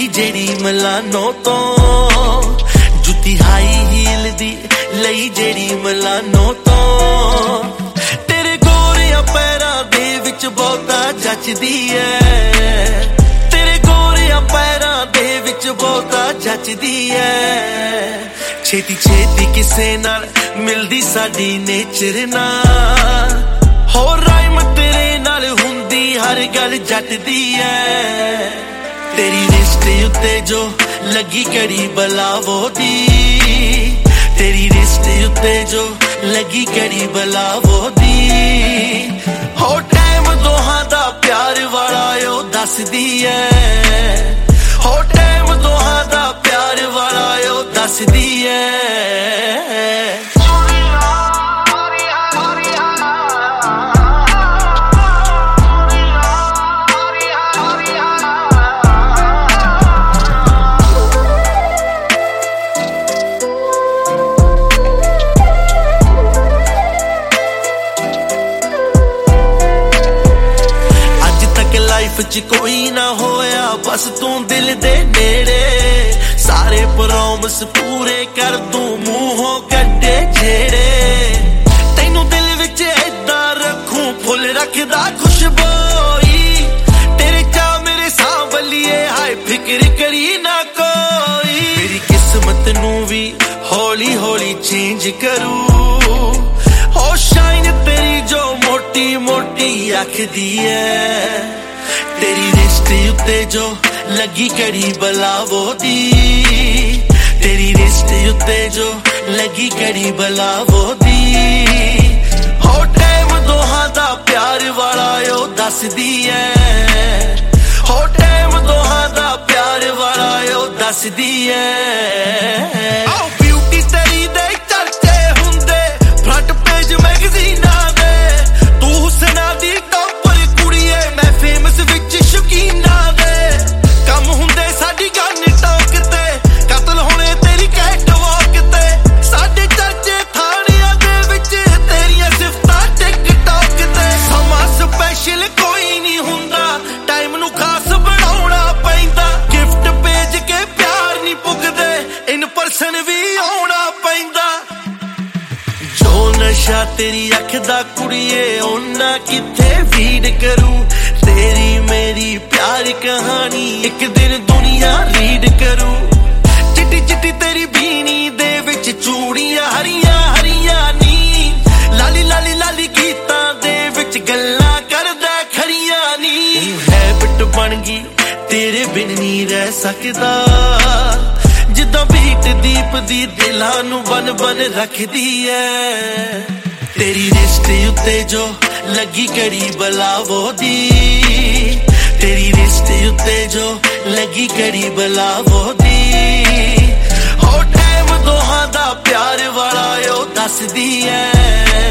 ਲਈ ਜਿਹੜੀ ਮਿਲਾਨੋ ਤੋਂ ਜੁੱਤੀ ਹਾਈ ਹੀਲ ਦੀ ਲਈ ਜਿਹੜੀ ਮਿਲਾਨੋ ਤੋਂ ਤੇਰੇ ਗੋਰਿਆਂ ਪੈਰਾਂ ਦੇ ਵਿੱਚ ਬਹੁਤਾ ਜੱਚਦੀ ਐ ਤੇਰੇ ਗੋਰਿਆਂ ਪੈਰਾਂ ਦੇ ਵਿੱਚ ਬਹੁਤਾ ਜੱਚਦੀ ਐ ਛੇਤੀ ਛੇਤੀ ਕਿਸੇ ਨਾਲ ਮਿਲਦੀ ਸਾਡੀ ਨੇਚਰ ਨਾਲ ਹੋਰ ਰਾਈਮ ਤੇਰੇ ਨਾਲ ਹੁੰਦੀ ਹਰ ਗੱਲ ਜੱਟ ਦੀ ਐ ਤੇਰੀ ਰਿਸ਼ਤ ਉੱਤੇ ਜੋ ਲੱਗੀ ਕੜੀ ਬਲਾਵੋ ਦੀ ਤੇਰੀ ਰਿਸ਼ਤ ਉੱਤੇ ਜੋ ਲੱਗੀ ਕੜੀ ਬਲਾਵੋ ਦੀ ਹੋ ਟਾਈਮ ਦੋਹਾਂ ਦਾ ਪਿਆਰ ਵਾਲਾ ਉਹ ਦੱਸਦੀ ਐ ਹੋ ਟਾਈਮ ਦੋਹਾਂ ਦਾ ਪਿਆਰ ਵਾਲਾ ਉਹ ਦੱਸਦੀ ਐ ਲਾਈਫ ਚ ਕੋਈ ਨਾ ਹੋਇਆ ਬਸ ਤੂੰ ਦਿਲ ਦੇ ਨੇੜੇ ਸਾਰੇ ਪ੍ਰੋਮਿਸ ਪੂਰੇ ਕਰ ਦੂੰ ਮੂੰਹੋਂ ਕੱਢੇ ਜਿਹੜੇ ਤੈਨੂੰ ਦਿਲ ਵਿੱਚ ਏਦਾਂ ਰੱਖੂੰ ਫੁੱਲ ਰੱਖਦਾ ਖੁਸ਼ਬੋਈ ਤੇਰੇ ਚਾਹ ਮੇਰੇ ਸਾਂਭਲੀਏ ਹਾਏ ਫਿਕਰ ਕਰੀ ਨਾ ਕੋਈ ਮੇਰੀ ਕਿਸਮਤ ਨੂੰ ਵੀ ਹੌਲੀ ਹੌਲੀ ਚੇਂਜ ਕਰੂ ਹੋ ਸ਼ਾਈਨ ਤੇਰੀ ਜੋ ਮੋਟੀ ਮੋਟੀ ਆਖਦੀ ਐ ਤੇਰੀ ਰਿਸ਼ਤ ਉੱਤੇ ਜੋ ਲੱਗੀ ਕੜੀ ਬਲਾਵੋ ਦੀ ਤੇਰੀ ਰਿਸ਼ਤ ਉੱਤੇ ਜੋ ਲੱਗੀ ਕੜੀ ਬਲਾਵੋ ਦੀ ਹੋ ਟਾਈਮ ਦੋਹਾਂ ਦਾ ਪਿਆਰ ਵਾਲਾ ਉਹ ਦੱਸਦੀ ਐ ਹੋ ਟਾਈਮ ਦੋਹਾਂ ਦਾ ਪਿਆਰ ਵਾਲਾ ਉਹ ਦੱਸਦੀ ਐ ਆਓ ਬਿਊਟੀ ਤੇਰੀ ਦੇ ਚਰਚੇ ਹੁੰਦੇ ਫਰੰਟ ਪੇਜ ਮੈਗਜ਼ੀਨਾਂ ਦੇ ਤੂੰ ਹੁਸਨਾ ਦੀ ਟੌਪਰ ਕੁੜੀਏ ਮੈਂ ਫੇਮਸ ਵਿੱਚ ਸ਼ੌਕੀਨਾਂ ਦੇ ਕੰਮ ਹੁੰਦੇ ਸਾਡੀ ਗਨ ਟੌਕ ਤੇ ਕਤਲ ਹੋਣੇ ਤੇਰੀ ਕੈਟ ਵਾਕ ਤੇ ਸਾਡੇ ਚਰਚੇ ਥਾਣਿਆਂ ਦੇ ਵਿੱਚ ਤੇਰੀਆਂ ਸਿਫਤਾਂ ਟਿਕਟੌਕ ਤੇ ਸਮਾਂ ਸਪੈਸ਼ਲ ਕੋਈ ਨਹੀਂ ਹੁੰਦਾ ਟਾਈਮ ਨੂੰ ਖਾਸ ਬਣਾਉਣਾ ਪੈਂਦਾ ਗਿਫਟ ਭੇਜ ਕੇ ਪਿਆਰ ਨਹੀਂ ਪੁੱਗਦੇ ਇਨ ਪਰਸਨ ਵੀ ਆਉਣਾ ਪੈਂਦਾ ਜੋ ਨਸ਼ਾ ਤੇਰੀ ਅੱਖ ਦਾ ਕੁੜੀਏ ਉਹਨਾਂ ਕਿੱਥੇ ਫੀਡ ਕਰੂ ਤੇਰੀ ਮੇਰੀ ਪਿਆਰ ਕਹਾਣੀ ਇੱਕ ਦਿਨ ਦੁਨੀਆ ਰੀਡ ਕਰੂ ਚਿੱਟੀ ਚਿੱਟੀ ਤੇਰੀ ਬੀਣੀ ਦੇ ਵਿੱਚ ਚੂੜੀਆਂ ਹਰੀਆਂ ਹਰੀਆਂ ਨੀ ਲਾਲੀ ਲਾਲੀ ਲਾਲੀ ਗੀਤਾਂ ਦੇ ਵਿੱਚ ਗੱਲਾਂ ਕਰਦਾ ਖੜੀਆਂ ਨੀ ਹੈਬਿਟ ਬਣ ਗਈ ਤੇਰੇ ਬਿਨ ਨਹੀਂ ਰਹਿ ਸਕਦਾ ਜਿੱਦਾਂ ਬੀਟ ਦੀਪ ਦੀ ਦਿਲਾਂ ਨੂੰ ਬਨ ਬਨ ਰੱਖਦੀ ਐ ਤੇਰੀ ਰਿਸ਼ਤ ਉੱਤੇ ਜੋ ਲੱਗੀ ਕੜੀ ਬਲਾਵੋ ਦੀ ਤੇਰੀ ਰਿਸ਼ਤ ਉੱਤੇ ਜੋ ਲੱਗੀ ਕੜੀ ਬਲਾਵੋ ਦੀ ਹੋ ਟਾਈਮ ਦੋਹਾਂ ਦਾ ਪਿਆਰ ਵਾਲਾ ਉਹ ਦੱਸਦੀ ਐ